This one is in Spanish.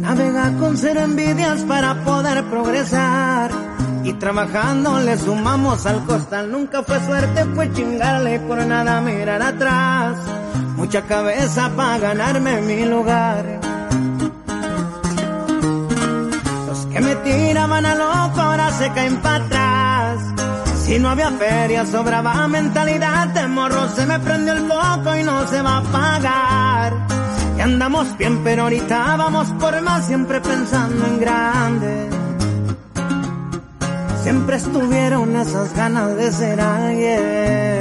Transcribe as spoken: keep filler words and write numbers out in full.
Navega con cero envidias para poder progresar. Y trabajando le sumamos al costal. Nunca fue suerte, fue chingarle, por nada mirar atrás. Mucha cabeza para ganarme mi lugar. Los que me tiraban a loco ahora se caen para atrás. Si no había feria, sobraba mentalidad de morro. Se me prendió el foco y no se va a apagar. Y andamos bien, pero ahorita vamos por más, siempre pensando en grande. Siempre estuvieron esas ganas de ser alguien.